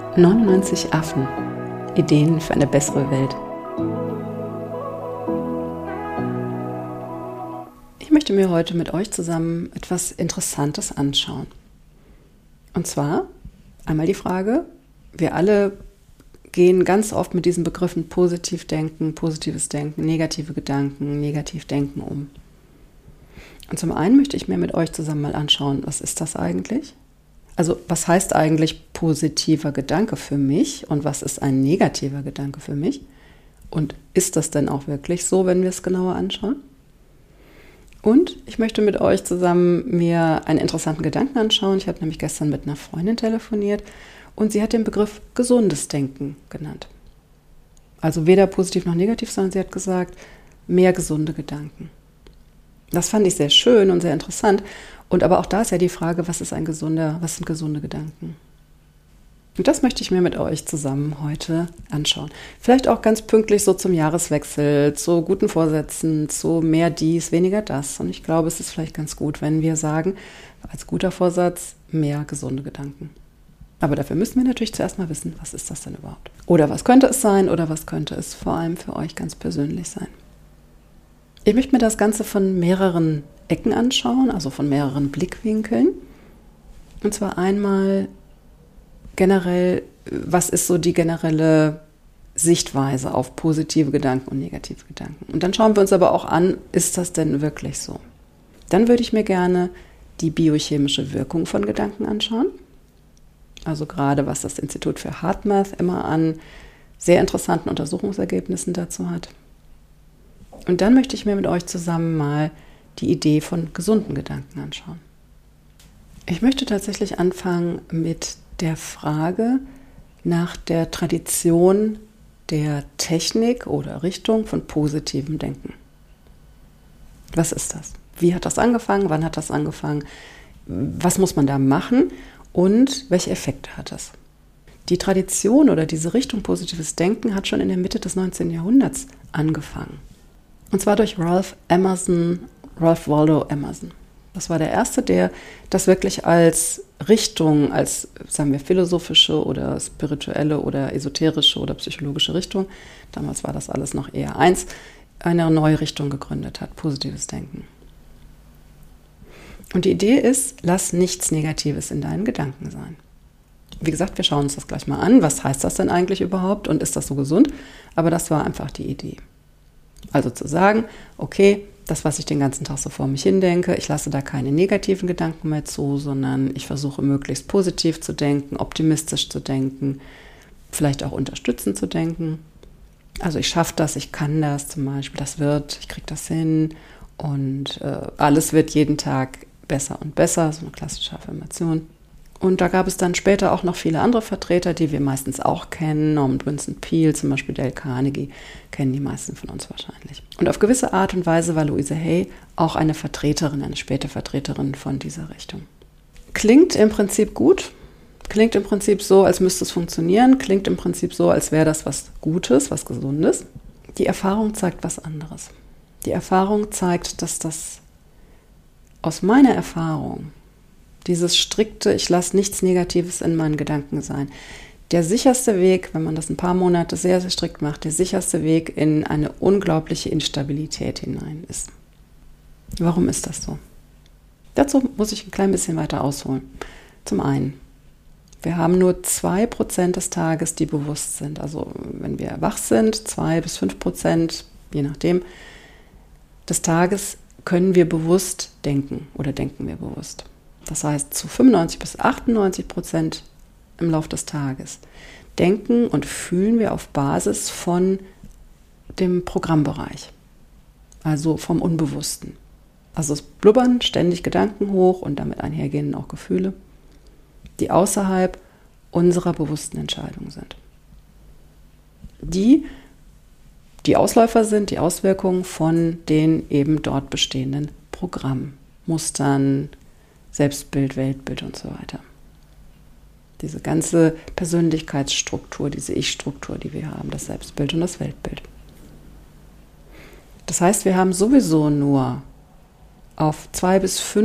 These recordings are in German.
99 Affen. Ideen für eine bessere Welt. Ich möchte mir heute mit euch zusammen etwas Interessantes anschauen. Und zwar einmal die Frage, wir alle gehen ganz oft mit diesen Begriffen Positivdenken, positives Denken, negative Gedanken, Negativdenken um. Und zum einen möchte ich mir mit euch zusammen mal anschauen, was ist das eigentlich? Also was heißt eigentlich positiver Gedanke für mich und was ist ein negativer Gedanke für mich? Und ist das denn auch wirklich so, wenn wir es genauer anschauen? Und ich möchte mit euch zusammen mir einen interessanten Gedanken anschauen. Ich habe nämlich gestern mit einer Freundin telefoniert und sie hat den Begriff gesundes Denken genannt. Also weder positiv noch negativ, sondern sie hat gesagt, mehr gesunde Gedanken. Das fand ich sehr schön und sehr interessant. Und aber auch da ist ja die Frage, was sind gesunde Gedanken? Und das möchte ich mir mit euch zusammen heute anschauen. Vielleicht auch ganz pünktlich so zum Jahreswechsel, zu guten Vorsätzen, zu mehr dies, weniger das. Und ich glaube, es ist vielleicht ganz gut, wenn wir sagen, als guter Vorsatz, mehr gesunde Gedanken. Aber dafür müssen wir natürlich zuerst mal wissen, was ist das denn überhaupt? Oder was könnte es sein oder was könnte es vor allem für euch ganz persönlich sein? Ich möchte mir das Ganze von mehreren Ecken anschauen, also von mehreren Blickwinkeln. Und zwar einmal generell, was ist so die generelle Sichtweise auf positive Gedanken und negative Gedanken? Und dann schauen wir uns aber auch an, ist das denn wirklich so? Dann würde ich mir gerne die biochemische Wirkung von Gedanken anschauen. Also gerade was das Institut für HeartMath immer an sehr interessanten Untersuchungsergebnissen dazu hat. Und dann möchte ich mir mit euch zusammen mal die Idee von gesunden Gedanken anschauen. Ich möchte tatsächlich anfangen mit der Frage nach der Tradition der Technik oder Richtung von positivem Denken. Was ist das? Wie hat das angefangen? Wann hat das angefangen? Was muss man da machen? Und welche Effekte hat das? Die Tradition oder diese Richtung positives Denken hat schon in der Mitte des 19. Jahrhunderts angefangen. Und zwar durch Ralph Waldo Emerson. Das war der Erste, der das wirklich als Richtung, als, sagen wir, philosophische oder spirituelle oder esoterische oder psychologische Richtung, damals war das alles noch eher eins, eine neue Richtung gegründet hat, positives Denken. Und die Idee ist, lass nichts Negatives in deinen Gedanken sein. Wie gesagt, wir schauen uns das gleich mal an. Was heißt das denn eigentlich überhaupt und ist das so gesund? Aber das war einfach die Idee. Also zu sagen, okay, das, was ich den ganzen Tag so vor mich hindenke, ich lasse da keine negativen Gedanken mehr zu, sondern ich versuche möglichst positiv zu denken, optimistisch zu denken, vielleicht auch unterstützend zu denken. Also ich schaffe das, ich kann das zum Beispiel, ich kriege das hin und alles wird jeden Tag besser und besser, so eine klassische Affirmation. Und da gab es dann später auch noch viele andere Vertreter, die wir meistens auch kennen. Norman Vincent Peale, zum Beispiel Dale Carnegie, kennen die meisten von uns wahrscheinlich. Und auf gewisse Art und Weise war Louise Hay auch eine späte Vertreterin von dieser Richtung. Klingt im Prinzip gut, klingt im Prinzip so, als müsste es funktionieren, klingt im Prinzip so, als wäre das was Gutes, was Gesundes. Die Erfahrung zeigt was anderes. Die Erfahrung zeigt, dass das aus meiner Erfahrung dieses strikte, ich lasse nichts Negatives in meinen Gedanken sein. Der sicherste Weg, wenn man das ein paar Monate sehr, sehr strikt macht, der sicherste Weg in eine unglaubliche Instabilität hinein ist. Warum ist das so? Dazu muss ich ein klein bisschen weiter ausholen. Zum einen, wir haben nur 2% des Tages, die bewusst sind. Also wenn wir wach sind, 2-5%, je nachdem, des Tages können wir bewusst denken oder denken wir bewusst. Das heißt, zu 95-98% im Laufe des Tages denken und fühlen wir auf Basis von dem Programmbereich, also vom Unbewussten. Also es blubbern ständig Gedanken hoch und damit einhergehen auch Gefühle, die außerhalb unserer bewussten Entscheidung sind. Die Ausläufer sind, die Auswirkungen von den eben dort bestehenden Programmmustern, Selbstbild, Weltbild und so weiter. Diese ganze Persönlichkeitsstruktur, diese Ich-Struktur, die wir haben, das Selbstbild und das Weltbild. Das heißt, wir haben sowieso nur auf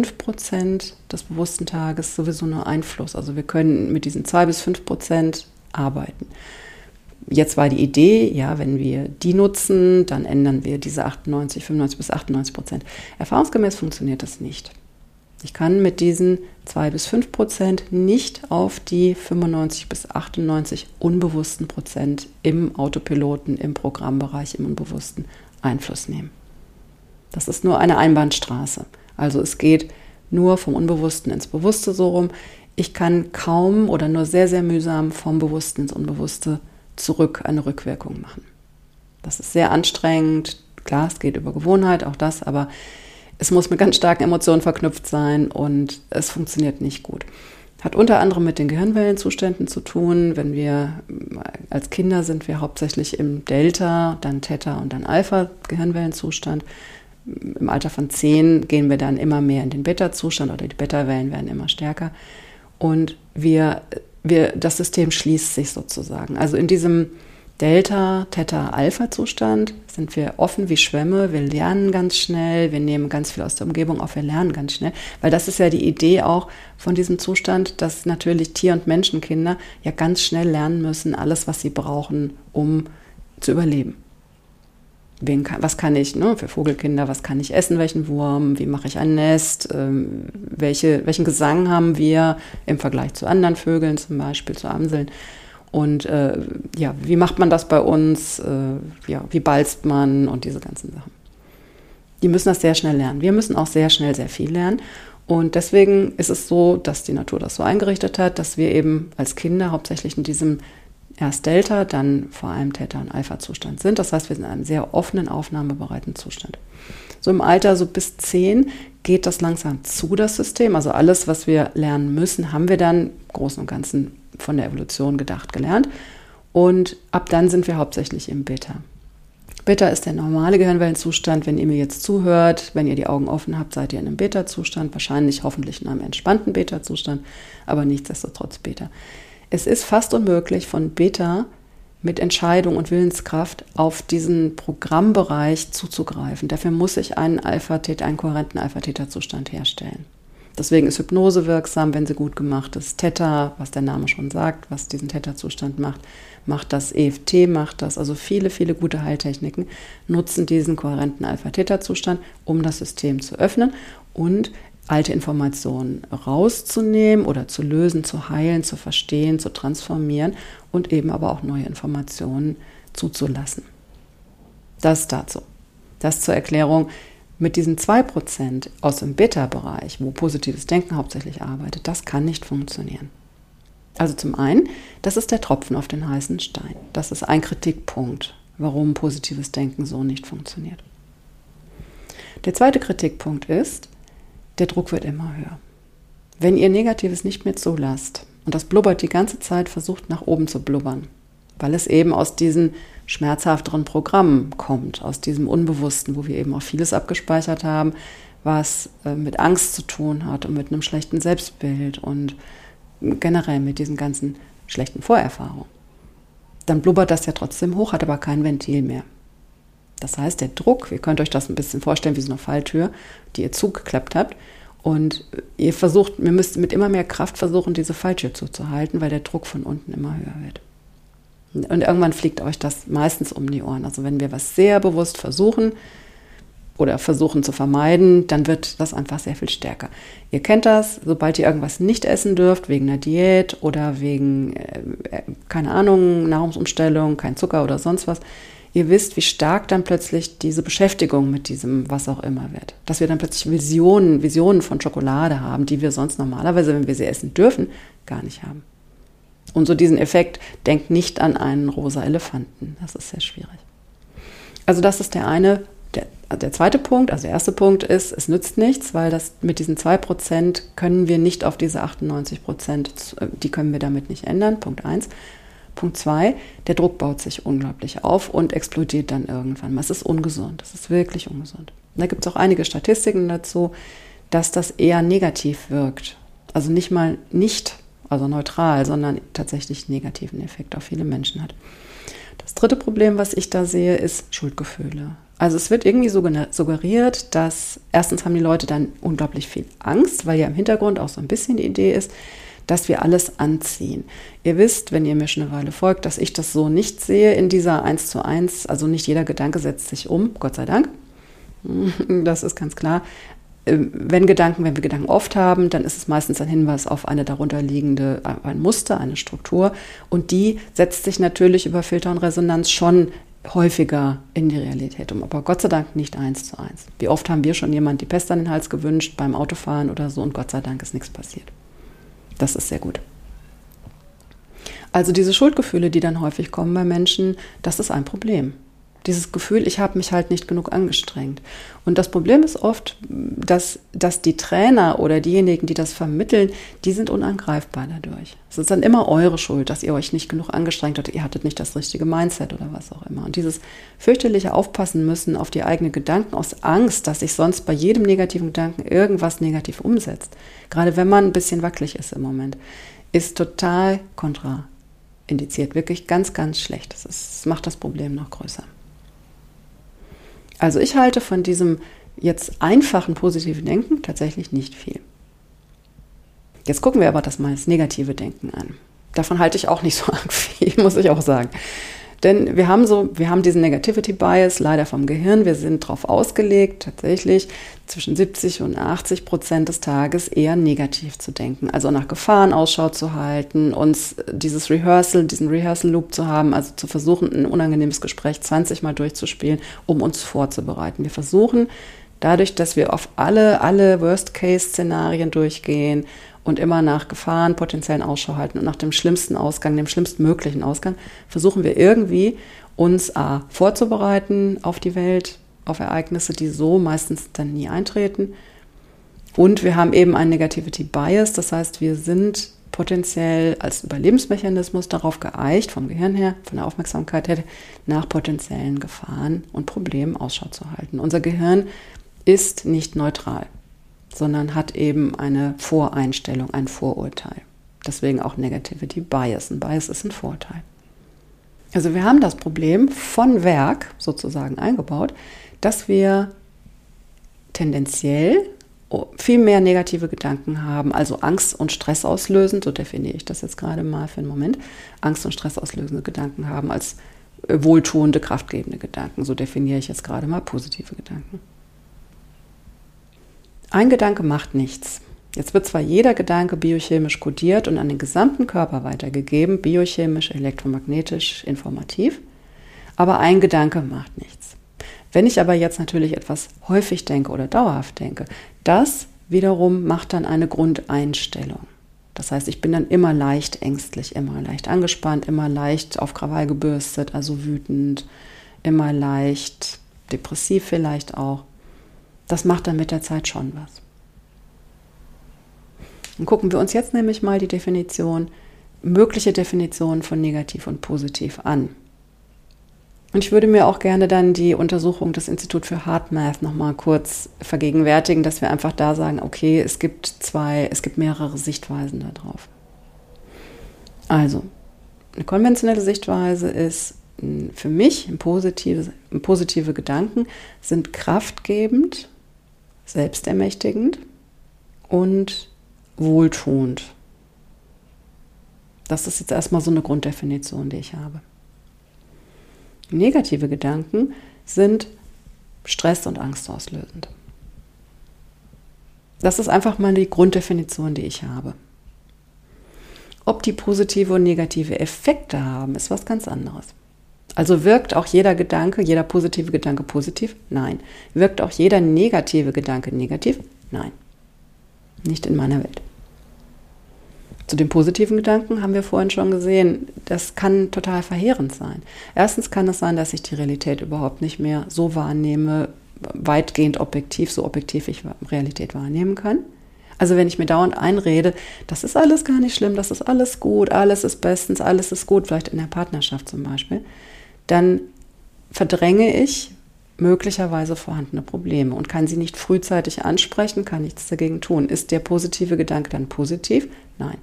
2-5% des bewussten Tages sowieso nur Einfluss. Also wir können mit diesen 2-5% arbeiten. Jetzt war die Idee, ja, wenn wir die nutzen, dann ändern wir diese 95 bis 98%. Erfahrungsgemäß funktioniert das nicht. Ich kann mit diesen 2 bis 5% nicht auf die 95 bis 98 unbewussten Prozent im Autopiloten, im Programmbereich, im Unbewussten Einfluss nehmen. Das ist nur eine Einbahnstraße. Also es geht nur vom Unbewussten ins Bewusste so rum. Ich kann kaum oder nur sehr, sehr mühsam vom Bewussten ins Unbewusste zurück eine Rückwirkung machen. Das ist sehr anstrengend. Klar, es geht über Gewohnheit, auch das, aber es muss mit ganz starken Emotionen verknüpft sein und es funktioniert nicht gut. Hat unter anderem mit den Gehirnwellenzuständen zu tun. Wenn wir als Kinder sind wir hauptsächlich im Delta, dann Theta und dann Alpha Gehirnwellenzustand. Im Alter von 10 gehen wir dann immer mehr in den Beta-Zustand oder die Beta-Wellen werden immer stärker. Und das System schließt sich sozusagen. Also in diesem Delta, Theta, Alpha-Zustand sind wir offen wie Schwämme, wir lernen ganz schnell, wir nehmen ganz viel aus der Umgebung auf, wir lernen ganz schnell, weil das ist ja die Idee auch von diesem Zustand, dass natürlich Tier- und Menschenkinder ja ganz schnell lernen müssen, alles, was sie brauchen, um zu überleben. Was kann ich, für Vogelkinder, was kann ich essen, welchen Wurm, wie mache ich ein Nest, welchen Gesang haben wir im Vergleich zu anderen Vögeln, zum Beispiel zu Amseln. Und wie macht man das bei uns, wie balzt man und diese ganzen Sachen. Die müssen das sehr schnell lernen. Wir müssen auch sehr schnell sehr viel lernen. Und deswegen ist es so, dass die Natur das so eingerichtet hat, dass wir eben als Kinder hauptsächlich in diesem erst Delta, dann vor allem Theta- und Alpha-Zustand sind. Das heißt, wir sind in einem sehr offenen, aufnahmebereiten Zustand. So im Alter, so bis 10, geht das langsam zu, das System. Also alles, was wir lernen müssen, haben wir dann im Großen und Ganzen von der Evolution gedacht gelernt. Und ab dann sind wir hauptsächlich im Beta. Beta ist der normale Gehirnwellenzustand. Wenn ihr mir jetzt zuhört, wenn ihr die Augen offen habt, seid ihr in einem Beta-Zustand. Wahrscheinlich hoffentlich in einem entspannten Beta-Zustand, aber nichtsdestotrotz Beta. Es ist fast unmöglich, von Beta mit Entscheidung und Willenskraft auf diesen Programmbereich zuzugreifen. Dafür muss ich einen kohärenten Alpha-Theta-Zustand herstellen. Deswegen ist Hypnose wirksam, wenn sie gut gemacht ist. Theta, was der Name schon sagt, was diesen Theta-Zustand macht das. EFT macht das. Also viele, viele gute Heiltechniken nutzen diesen kohärenten Alpha-Theta-Zustand, um das System zu öffnen und alte Informationen rauszunehmen oder zu lösen, zu heilen, zu verstehen, zu transformieren und eben aber auch neue Informationen zuzulassen. Das dazu. Das zur Erklärung. Mit diesen 2% aus dem Beta-Bereich, wo positives Denken hauptsächlich arbeitet, das kann nicht funktionieren. Also zum einen, das ist der Tropfen auf den heißen Stein. Das ist ein Kritikpunkt, warum positives Denken so nicht funktioniert. Der zweite Kritikpunkt ist, der Druck wird immer höher. Wenn ihr Negatives nicht mehr zulasst und das blubbert die ganze Zeit, versucht nach oben zu blubbern, weil es eben aus diesen schmerzhafteren Programmen kommt, aus diesem Unbewussten, wo wir eben auch vieles abgespeichert haben, was mit Angst zu tun hat und mit einem schlechten Selbstbild und generell mit diesen ganzen schlechten Vorerfahrungen. Dann blubbert das ja trotzdem hoch, hat aber kein Ventil mehr. Das heißt, der Druck, ihr könnt euch das ein bisschen vorstellen wie so eine Falltür, die ihr zugeklappt habt und ihr müsst mit immer mehr Kraft versuchen, diese Falltür zuzuhalten, weil der Druck von unten immer höher wird. Und irgendwann fliegt euch das meistens um die Ohren. Also wenn wir was sehr bewusst versuchen oder versuchen zu vermeiden, dann wird das einfach sehr viel stärker. Ihr kennt das, sobald ihr irgendwas nicht essen dürft, wegen einer Diät oder wegen, keine Ahnung, Nahrungsumstellung, kein Zucker oder sonst was, ihr wisst, wie stark dann plötzlich diese Beschäftigung mit diesem was auch immer wird. Dass wir dann plötzlich Visionen von Schokolade haben, die wir sonst normalerweise, wenn wir sie essen dürfen, gar nicht haben. Und so diesen Effekt, denkt nicht an einen rosa Elefanten. Das ist sehr schwierig. Also das ist der zweite Punkt. Also der erste Punkt ist, es nützt nichts, weil das mit diesen 2% können wir nicht auf diese 98%, die können wir damit nicht ändern. Punkt 1. Punkt 2, der Druck baut sich unglaublich auf und explodiert dann irgendwann. Es ist ungesund, es ist wirklich ungesund. Und da gibt es auch einige Statistiken dazu, dass das eher negativ wirkt. Also also neutral, sondern tatsächlich negativen Effekt auf viele Menschen hat. Das dritte Problem, was ich da sehe, ist Schuldgefühle. Also es wird irgendwie suggeriert, dass erstens haben die Leute dann unglaublich viel Angst, weil ja im Hintergrund auch so ein bisschen die Idee ist, dass wir alles anziehen. Ihr wisst, wenn ihr mir schon eine Weile folgt, dass ich das so nicht sehe in dieser 1:1, also nicht jeder Gedanke setzt sich um, Gott sei Dank. Das ist ganz klar. Wenn wir Gedanken oft haben, dann ist es meistens ein Hinweis auf eine darunterliegende, ein Muster, eine Struktur. Und die setzt sich natürlich über Filter und Resonanz schon häufiger in die Realität um. Aber Gott sei Dank nicht 1:1. Wie oft haben wir schon jemand die Pest an den Hals gewünscht beim Autofahren oder so und Gott sei Dank ist nichts passiert. Das ist sehr gut. Also diese Schuldgefühle, die dann häufig kommen bei Menschen, das ist ein Problem. Dieses Gefühl, ich habe mich halt nicht genug angestrengt. Und das Problem ist oft, dass die Trainer oder diejenigen, die das vermitteln, die sind unangreifbar dadurch. Es ist dann immer eure Schuld, dass ihr euch nicht genug angestrengt habt, ihr hattet nicht das richtige Mindset oder was auch immer. Und dieses fürchterliche Aufpassen müssen auf die eigenen Gedanken aus Angst, dass sich sonst bei jedem negativen Gedanken irgendwas negativ umsetzt, gerade wenn man ein bisschen wackelig ist im Moment, ist total kontraindiziert, wirklich ganz, ganz schlecht. Das macht das Problem noch größer. Also ich halte von diesem jetzt einfachen positiven Denken tatsächlich nicht viel. Jetzt gucken wir aber das negative Denken an. Davon halte ich auch nicht so arg viel, muss ich auch sagen. Denn wir haben diesen Negativity Bias leider vom Gehirn. Wir sind darauf ausgelegt, tatsächlich zwischen 70% und 80% des Tages eher negativ zu denken. Also nach Gefahren Ausschau zu halten, uns diesen Rehearsal Loop zu haben, also zu versuchen, ein unangenehmes Gespräch 20 Mal durchzuspielen, um uns vorzubereiten. Wir versuchen dadurch, dass wir auf alle Worst-Case-Szenarien durchgehen und immer nach Gefahren, potenziellen Ausschau halten und nach dem schlimmsten Ausgang, dem schlimmstmöglichen Ausgang, versuchen wir irgendwie uns vorzubereiten auf die Welt, auf Ereignisse, die so meistens dann nie eintreten. Und wir haben eben einen Negativity Bias, das heißt, wir sind potenziell als Überlebensmechanismus darauf geeicht, vom Gehirn her, von der Aufmerksamkeit her, nach potenziellen Gefahren und Problemen Ausschau zu halten. Unser Gehirn ist nicht neutral, sondern hat eben eine Voreinstellung, ein Vorurteil. Deswegen auch Negativity Bias. Ein Bias ist ein Vorurteil. Also wir haben das Problem von Werk sozusagen eingebaut, dass wir tendenziell viel mehr negative Gedanken haben, also Angst und Stress auslösend, so definiere ich das jetzt gerade mal für einen Moment, Angst und Stress auslösende Gedanken haben als wohltuende, kraftgebende Gedanken. So definiere ich jetzt gerade mal positive Gedanken. Ein Gedanke macht nichts. Jetzt wird zwar jeder Gedanke biochemisch kodiert und an den gesamten Körper weitergegeben, biochemisch, elektromagnetisch, informativ, aber ein Gedanke macht nichts. Wenn ich aber jetzt natürlich etwas häufig denke oder dauerhaft denke, das wiederum macht dann eine Grundeinstellung. Das heißt, ich bin dann immer leicht ängstlich, immer leicht angespannt, immer leicht auf Krawall gebürstet, also wütend, immer leicht depressiv vielleicht auch. Das macht dann mit der Zeit schon was. Und gucken wir uns jetzt nämlich mal die mögliche Definition von negativ und positiv an. Und ich würde mir auch gerne dann die Untersuchung des Instituts für HeartMath nochmal kurz vergegenwärtigen, dass wir einfach da sagen, okay, es gibt mehrere Sichtweisen darauf. Also, eine konventionelle Sichtweise ist für mich, positive Gedanken sind kraftgebend, selbstermächtigend und wohltuend. Das ist jetzt erstmal so eine Grunddefinition, die ich habe. Negative Gedanken sind Stress- und angstauslösend. Das ist einfach mal die Grunddefinition, die ich habe. Ob die positive und negative Effekte haben, ist was ganz anderes. Also wirkt auch jeder positive Gedanke positiv? Nein. Wirkt auch jeder negative Gedanke negativ? Nein. Nicht in meiner Welt. Zu den positiven Gedanken haben wir vorhin schon gesehen, das kann total verheerend sein. Erstens kann es sein, dass ich die Realität überhaupt nicht mehr so wahrnehme, weitgehend objektiv, so objektiv ich Realität wahrnehmen kann. Also wenn ich mir dauernd einrede, das ist alles gar nicht schlimm, das ist alles gut, alles ist bestens, alles ist gut, vielleicht in der Partnerschaft zum Beispiel, dann verdränge ich möglicherweise vorhandene Probleme und kann sie nicht frühzeitig ansprechen, kann nichts dagegen tun. Ist der positive Gedanke dann positiv? Nein.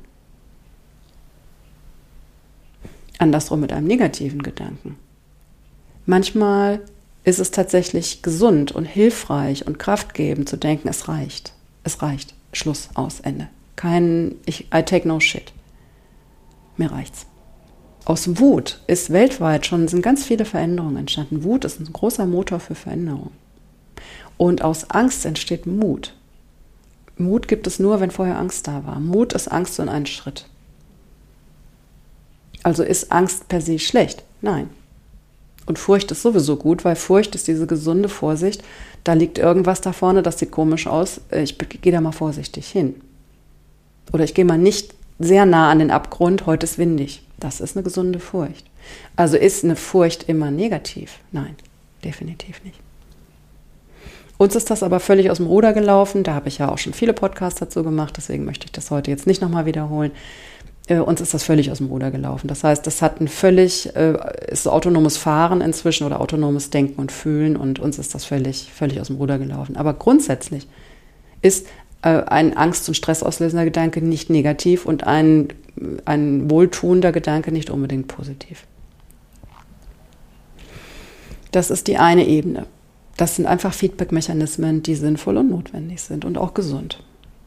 Andersrum mit einem negativen Gedanken. Manchmal ist es tatsächlich gesund und hilfreich und kraftgebend zu denken, es reicht. Es reicht. Schluss, aus, Ende. I take no shit. Mir reicht's. Aus Wut sind ganz viele Veränderungen entstanden. Wut ist ein großer Motor für Veränderung. Und aus Angst entsteht Mut. Mut gibt es nur, wenn vorher Angst da war. Mut ist Angst in einen Schritt. Also ist Angst per se schlecht? Nein. Und Furcht ist sowieso gut, weil Furcht ist diese gesunde Vorsicht. Da liegt irgendwas da vorne, das sieht komisch aus. Ich gehe da mal vorsichtig hin. Oder ich gehe mal nicht sehr nah an den Abgrund, heute ist windig. Das ist eine gesunde Furcht. Also ist eine Furcht immer negativ? Nein, definitiv nicht. Uns ist das aber völlig aus dem Ruder gelaufen. Da habe ich ja auch schon viele Podcasts dazu gemacht, deswegen möchte ich das heute jetzt nicht nochmal wiederholen. Uns ist das völlig aus dem Ruder gelaufen. Das heißt, das hat ist so autonomes Fahren inzwischen oder autonomes Denken und Fühlen und uns ist das völlig aus dem Ruder gelaufen. Aber grundsätzlich ist ein Angst- und stressauslösender Gedanke nicht negativ und ein wohltuender Gedanke nicht unbedingt positiv. Das ist die eine Ebene. Das sind einfach Feedback-Mechanismen, die sinnvoll und notwendig sind und auch gesund.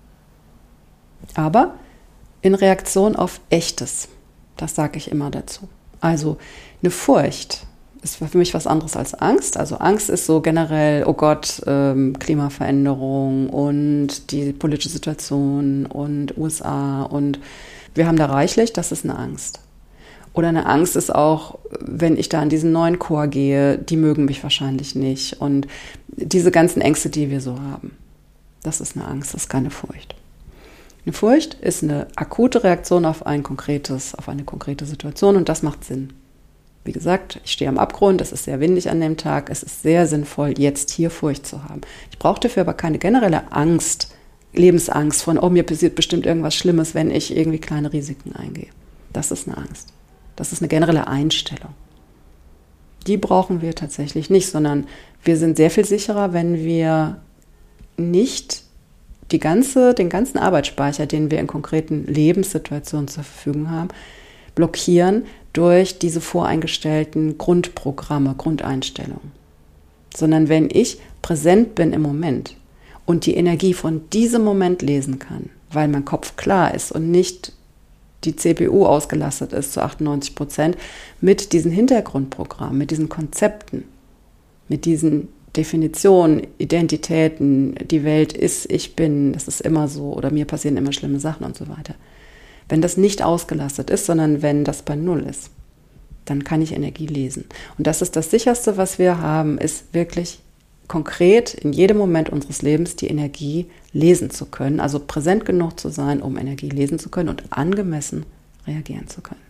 Aber in Reaktion auf Echtes, das sage ich immer dazu. Also eine Furcht ist für mich was anderes als Angst. Also Angst ist so generell, oh Gott, Klimaveränderung und die politische Situation und USA und wir haben da reichlich, das ist eine Angst. Oder eine Angst ist auch, wenn ich da an diesen neuen Chor gehe, die mögen mich wahrscheinlich nicht. Und diese ganzen Ängste, die wir so haben, das ist eine Angst, das ist keine Furcht. Eine Furcht ist eine akute Reaktion auf eine konkrete Situation und das macht Sinn. Wie gesagt, ich stehe am Abgrund, es ist sehr windig an dem Tag, es ist sehr sinnvoll, jetzt hier Furcht zu haben. Ich brauche dafür aber keine generelle Angst, Lebensangst von, oh, mir passiert bestimmt irgendwas Schlimmes, wenn ich irgendwie kleine Risiken eingehe. Das ist eine Angst. Das ist eine generelle Einstellung. Die brauchen wir tatsächlich nicht, sondern wir sind sehr viel sicherer, wenn wir nicht den ganzen Arbeitsspeicher, den wir in konkreten Lebenssituationen zur Verfügung haben, blockieren durch diese voreingestellten Grundprogramme, Grundeinstellungen. Sondern wenn ich präsent bin im Moment und die Energie von diesem Moment lesen kann, weil mein Kopf klar ist und nicht die CPU ausgelastet ist zu 98%, mit diesen Hintergrundprogrammen, mit diesen Konzepten, mit diesen Definitionen, Identitäten, die Welt ist, ich bin, das ist immer so oder mir passieren immer schlimme Sachen und so weiter. Wenn das nicht ausgelastet ist, sondern wenn das bei Null ist, dann kann ich Energie lesen. Und das ist das Sicherste, was wir haben, ist wirklich konkret in jedem Moment unseres Lebens die Energie lesen zu können, also präsent genug zu sein, um Energie lesen zu können und angemessen reagieren zu können.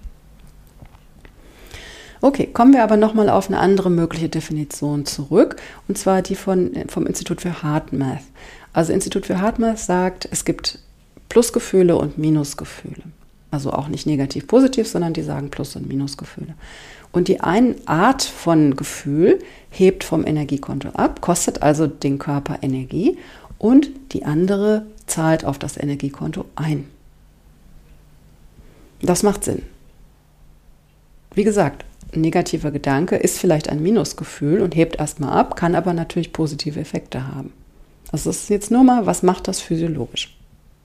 Okay, kommen wir aber nochmal auf eine andere mögliche Definition zurück, und zwar die vom Institut für HeartMath. Also Institut für HeartMath sagt, es gibt Plusgefühle und Minusgefühle. Also auch nicht negativ, positiv, sondern die sagen Plus- und Minusgefühle. Und die eine Art von Gefühl hebt vom Energiekonto ab, kostet also den Körper Energie, und die andere zahlt auf das Energiekonto ein. Das macht Sinn. Wie gesagt, ein negativer Gedanke ist vielleicht ein Minusgefühl und hebt erstmal ab, kann aber natürlich positive Effekte haben. Also das ist jetzt nur mal, was macht das physiologisch?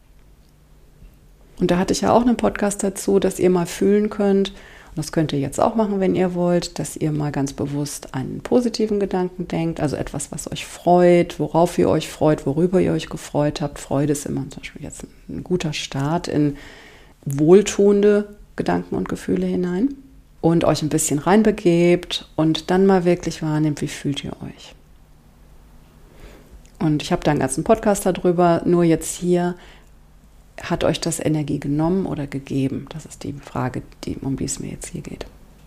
Und da hatte ich ja auch einen Podcast dazu, dass ihr mal fühlen könnt, und das könnt ihr jetzt auch machen, wenn ihr wollt, dass ihr mal ganz bewusst einen positiven Gedanken denkt, also etwas, was euch freut, worauf ihr euch freut, worüber ihr euch gefreut habt. Freude ist immer zum Beispiel jetzt ein guter Start in wohltuende Gedanken und Gefühle hinein. Und euch ein bisschen reinbegebt und dann mal wirklich wahrnehmt, wie fühlt ihr euch. Und ich habe da einen ganzen Podcast darüber, nur jetzt hier, hat euch das Energie genommen oder gegeben? Das ist die Frage, um die es mir jetzt hier geht.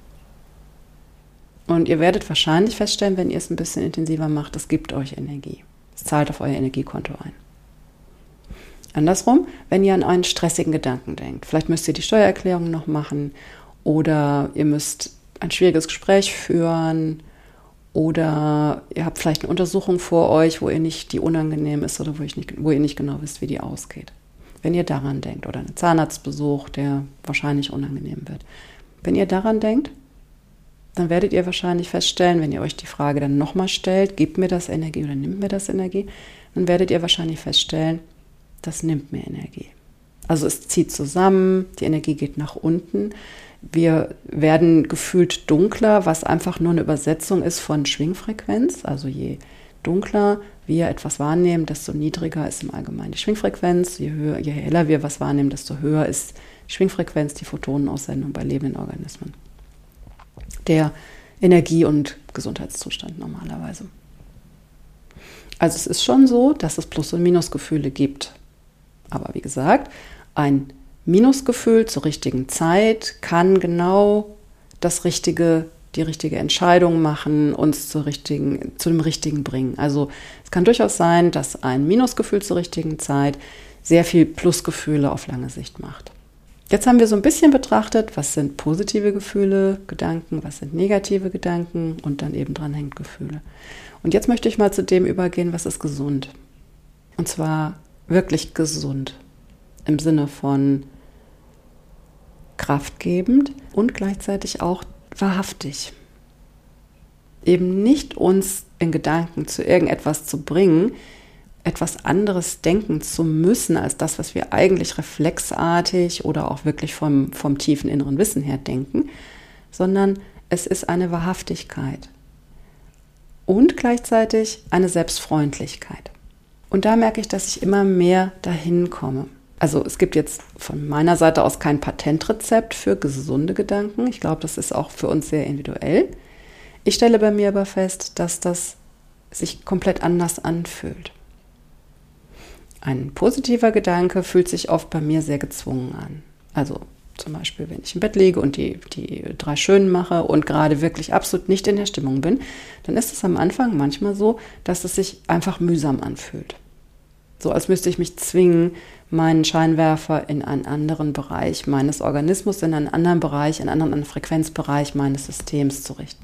Und ihr werdet wahrscheinlich feststellen, wenn ihr es ein bisschen intensiver macht, es gibt euch Energie. Es zahlt auf euer Energiekonto ein. Andersrum, wenn ihr an einen stressigen Gedanken denkt, vielleicht müsst ihr die Steuererklärung noch machen, oder ihr müsst ein schwieriges Gespräch führen oder ihr habt vielleicht eine Untersuchung vor euch, die unangenehm ist oder wo ihr nicht genau wisst, wie die ausgeht. Wenn ihr daran denkt, oder einen Zahnarztbesuch, der wahrscheinlich unangenehm wird. Wenn ihr daran denkt, dann werdet ihr wahrscheinlich feststellen, wenn ihr euch die Frage dann nochmal stellt, gibt mir das Energie oder nimmt mir das Energie, dann werdet ihr wahrscheinlich feststellen, das nimmt mir Energie. Also es zieht zusammen, die Energie geht nach unten. Wir werden gefühlt dunkler, was einfach nur eine Übersetzung ist von Schwingfrequenz. Also je dunkler wir etwas wahrnehmen, desto niedriger ist im Allgemeinen die Schwingfrequenz. Je heller wir was wahrnehmen, desto höher ist die Schwingfrequenz, die Photonenaussendung bei lebenden Organismen. Der Energie- und Gesundheitszustand normalerweise. Also es ist schon so, dass es Plus- und Minusgefühle gibt. Aber wie gesagt, ein Minusgefühl zur richtigen Zeit kann genau die richtige Entscheidung machen, uns zu dem Richtigen bringen. Also es kann durchaus sein, dass ein Minusgefühl zur richtigen Zeit sehr viel Plusgefühle auf lange Sicht macht. Jetzt haben wir so ein bisschen betrachtet, was sind positive Gefühle, Gedanken, was sind negative Gedanken und dann eben dranhängt Gefühle. Und jetzt möchte ich mal zu dem übergehen, was ist gesund. Und zwar wirklich gesund im Sinne von kraftgebend und gleichzeitig auch wahrhaftig. Eben nicht uns in Gedanken zu irgendetwas zu bringen, etwas anderes denken zu müssen als das, was wir eigentlich reflexartig oder auch wirklich vom tiefen inneren Wissen her denken, sondern es ist eine Wahrhaftigkeit und gleichzeitig eine Selbstfreundlichkeit. Und da merke ich, dass ich immer mehr dahin komme. Also es gibt jetzt von meiner Seite aus kein Patentrezept für gesunde Gedanken. Ich glaube, das ist auch für uns sehr individuell. Ich stelle bei mir aber fest, dass das sich komplett anders anfühlt. Ein positiver Gedanke fühlt sich oft bei mir sehr gezwungen an. Also zum Beispiel, wenn ich im Bett liege und die 3 Schönen mache und gerade wirklich absolut nicht in der Stimmung bin, dann ist es am Anfang manchmal so, dass es sich einfach mühsam anfühlt. So als müsste ich mich zwingen, meinen Scheinwerfer in einen anderen Bereich meines Organismus, in einen anderen Bereich, in einen anderen Frequenzbereich meines Systems zu richten.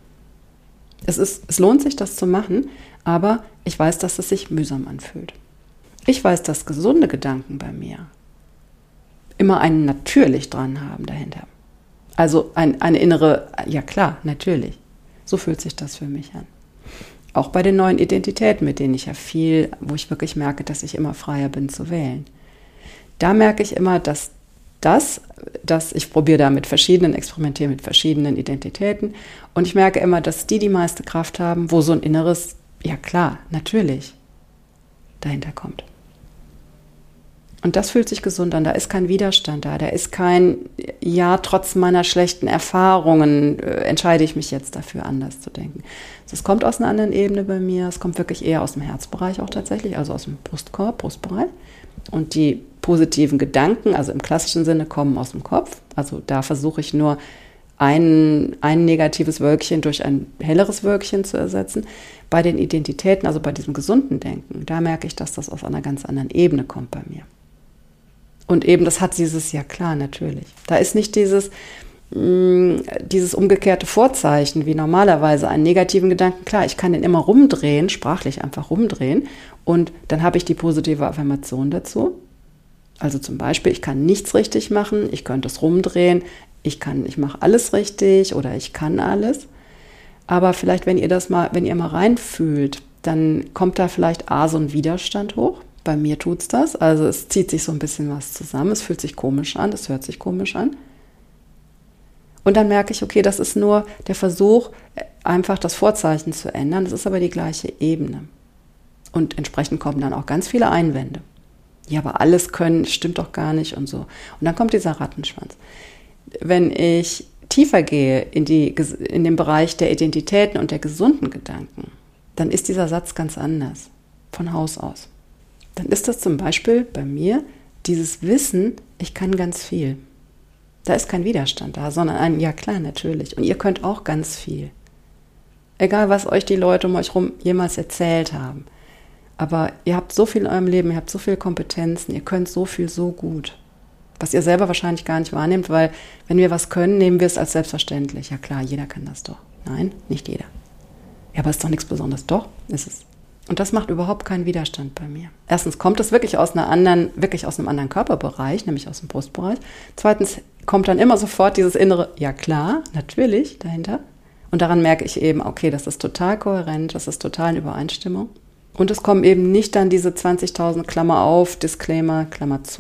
Es lohnt sich, das zu machen, aber ich weiß, dass es sich mühsam anfühlt. Ich weiß, dass gesunde Gedanken bei mir immer einen natürlich dran haben dahinter. Also eine innere, ja klar, natürlich. So fühlt sich das für mich an. Auch bei den neuen Identitäten, mit denen ich wo ich wirklich merke, dass ich immer freier bin zu wählen. Da merke ich immer, dass ich probiere da experimentiere mit verschiedenen Identitäten und ich merke immer, dass die meiste Kraft haben, wo so ein inneres, ja klar, natürlich dahinter kommt. Und das fühlt sich gesund an, da ist kein Widerstand da ist kein, ja, trotz meiner schlechten Erfahrungen entscheide ich mich jetzt dafür, anders zu denken. Das kommt aus einer anderen Ebene bei mir, es kommt wirklich eher aus dem Herzbereich auch tatsächlich, also aus dem Brustbereich. Und die positiven Gedanken, also im klassischen Sinne, kommen aus dem Kopf. Also da versuche ich nur ein negatives Wölkchen durch ein helleres Wölkchen zu ersetzen. Bei den Identitäten, also bei diesem gesunden Denken, da merke ich, dass das aus einer ganz anderen Ebene kommt bei mir. Und eben, das hat ja klar, natürlich. Da ist nicht dieses umgekehrte Vorzeichen, wie normalerweise einen negativen Gedanken. Klar, ich kann den immer rumdrehen, sprachlich einfach rumdrehen. Und dann habe ich die positive Affirmation dazu. Also zum Beispiel, ich kann nichts richtig machen, ich könnte es rumdrehen, ich mache alles richtig oder ich kann alles. Aber vielleicht, wenn ihr mal reinfühlt, dann kommt da vielleicht so ein Widerstand hoch. Bei mir tut's das. Also es zieht sich so ein bisschen was zusammen. Es fühlt sich komisch an, es hört sich komisch an. Und dann merke ich, okay, das ist nur der Versuch, einfach das Vorzeichen zu ändern. Das ist aber die gleiche Ebene. Und entsprechend kommen dann auch ganz viele Einwände. Ja, aber alles können, stimmt doch gar nicht und so. Und dann kommt dieser Rattenschwanz. Wenn ich tiefer gehe in den Bereich der Identitäten und der gesunden Gedanken, dann ist dieser Satz ganz anders, von Haus aus. Dann ist das zum Beispiel bei mir dieses Wissen, ich kann ganz viel. Da ist kein Widerstand da, sondern ein, ja klar, natürlich. Und ihr könnt auch ganz viel. Egal, was euch die Leute um euch herum jemals erzählt haben. Aber ihr habt so viel in eurem Leben, ihr habt so viele Kompetenzen, ihr könnt so viel so gut. Was ihr selber wahrscheinlich gar nicht wahrnehmt, weil wenn wir was können, nehmen wir es als selbstverständlich. Ja klar, jeder kann das doch. Nein, nicht jeder. Ja, aber ist doch nichts Besonderes. Doch, ist es. Und das macht überhaupt keinen Widerstand bei mir. Erstens kommt es wirklich aus einem anderen Körperbereich, nämlich aus dem Brustbereich. Zweitens kommt dann immer sofort dieses innere, ja klar, natürlich, dahinter. Und daran merke ich eben, okay, das ist total kohärent, das ist total in Übereinstimmung. Und es kommen eben nicht dann diese 20.000 Klammer auf, Disclaimer, Klammer zu.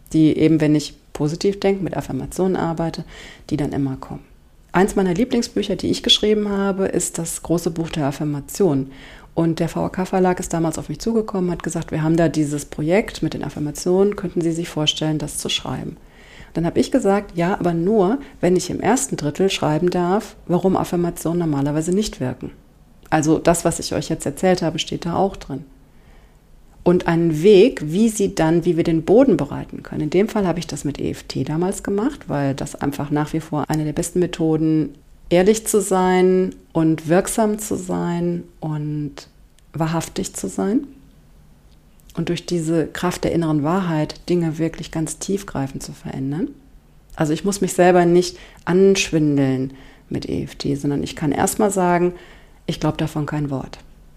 die eben, wenn ich positiv denke, mit Affirmationen arbeite, die dann immer kommen. Eins meiner Lieblingsbücher, die ich geschrieben habe, ist das große Buch der Affirmationen. Und der VHK-Verlag ist damals auf mich zugekommen, hat gesagt, wir haben da dieses Projekt mit den Affirmationen, könnten Sie sich vorstellen, das zu schreiben? Dann habe ich gesagt, ja, aber nur, wenn ich im ersten Drittel schreiben darf, warum Affirmationen normalerweise nicht wirken. Also das, was ich euch jetzt erzählt habe, steht da auch drin. Und einen Weg, wie wir den Boden bereiten können. In dem Fall habe ich das mit EFT damals gemacht, weil das einfach nach wie vor eine der besten Methoden, ehrlich zu sein und wirksam zu sein und wahrhaftig zu sein. Und durch diese Kraft der inneren Wahrheit Dinge wirklich ganz tiefgreifend zu verändern. Also ich muss mich selber nicht anschwindeln mit EFT, sondern ich kann erstmal sagen, ich glaube davon kein Wort.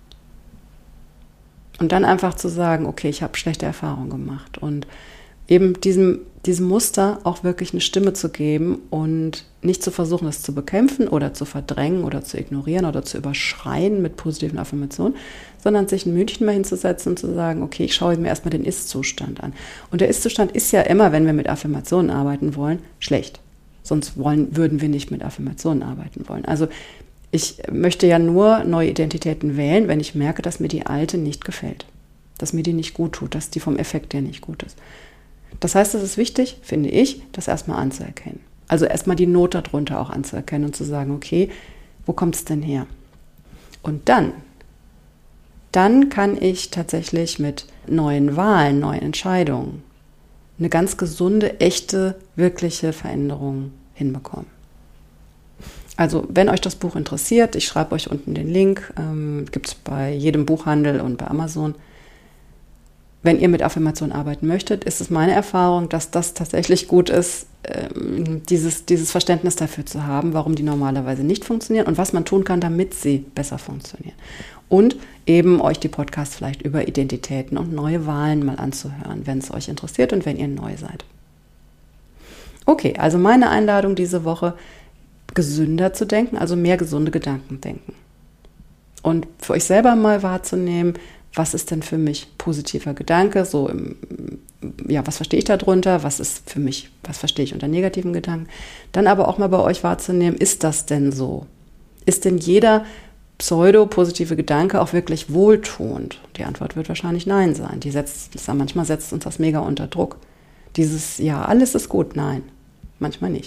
Und dann einfach zu sagen, okay, ich habe schlechte Erfahrungen gemacht. Und eben diesem Muster auch wirklich eine Stimme zu geben und nicht zu versuchen, es zu bekämpfen oder zu verdrängen oder zu ignorieren oder zu überschreien mit positiven Affirmationen, sondern sich ein Minütchen mal hinzusetzen und zu sagen, okay, ich schaue mir erstmal den Ist-Zustand an. Und der Ist-Zustand ist ja immer, wenn wir mit Affirmationen arbeiten wollen, schlecht. Sonst würden wir nicht mit Affirmationen arbeiten wollen. Also ich möchte ja nur neue Identitäten wählen, wenn ich merke, dass mir die alte nicht gefällt, dass mir die nicht gut tut, dass die vom Effekt her nicht gut ist. Das heißt, es ist wichtig, finde ich, das erstmal anzuerkennen. Also erstmal die Not darunter auch anzuerkennen und zu sagen, okay, wo kommt es denn her? Und dann kann ich tatsächlich mit neuen Wahlen, neuen Entscheidungen eine ganz gesunde, echte, wirkliche Veränderung hinbekommen. Also wenn euch das Buch interessiert, ich schreibe euch unten den Link, gibt es bei jedem Buchhandel und bei Amazon. Wenn ihr mit Affirmationen arbeiten möchtet, ist es meine Erfahrung, dass das tatsächlich gut ist, dieses Verständnis dafür zu haben, warum die normalerweise nicht funktionieren und was man tun kann, damit sie besser funktionieren. Und eben euch die Podcasts vielleicht über Identitäten und neue Wahlen mal anzuhören, wenn es euch interessiert und wenn ihr neu seid. Okay, also meine Einladung diese Woche, gesünder zu denken, also mehr gesunde Gedanken denken. Und für euch selber mal wahrzunehmen, was ist denn für mich positiver Gedanke, was verstehe ich darunter, was verstehe ich unter negativen Gedanken. Dann aber auch mal bei euch wahrzunehmen, ist das denn so? Ist denn jeder pseudo-positive Gedanke auch wirklich wohltuend? Die Antwort wird wahrscheinlich nein sein. Manchmal setzt uns das mega unter Druck. Ja, alles ist gut, nein, manchmal nicht.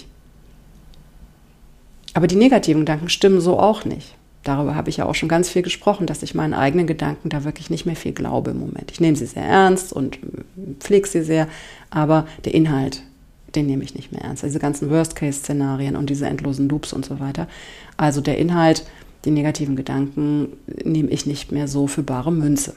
Aber die negativen Gedanken stimmen so auch nicht. Darüber habe ich ja auch schon ganz viel gesprochen, dass ich meinen eigenen Gedanken da wirklich nicht mehr viel glaube im Moment. Ich nehme sie sehr ernst und pflege sie sehr, aber der Inhalt, den nehme ich nicht mehr ernst. Diese ganzen Worst-Case-Szenarien und diese endlosen Loops und so weiter. Also der Inhalt, die negativen Gedanken nehme ich nicht mehr so für bare Münze.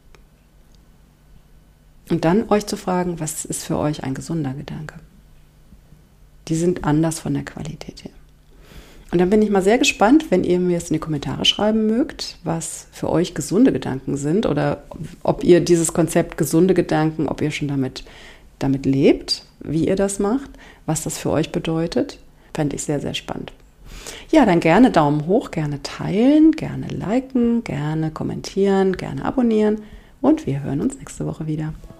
Und dann euch zu fragen, was ist für euch ein gesunder Gedanke? Die sind anders von der Qualität her. Und dann bin ich mal sehr gespannt, wenn ihr mir es in die Kommentare schreiben mögt, was für euch gesunde Gedanken sind oder ob ihr dieses Konzept gesunde Gedanken, ob ihr schon damit lebt, wie ihr das macht, was das für euch bedeutet. Fände ich sehr, sehr spannend. Ja, dann gerne Daumen hoch, gerne teilen, gerne liken, gerne kommentieren, gerne abonnieren und wir hören uns nächste Woche wieder.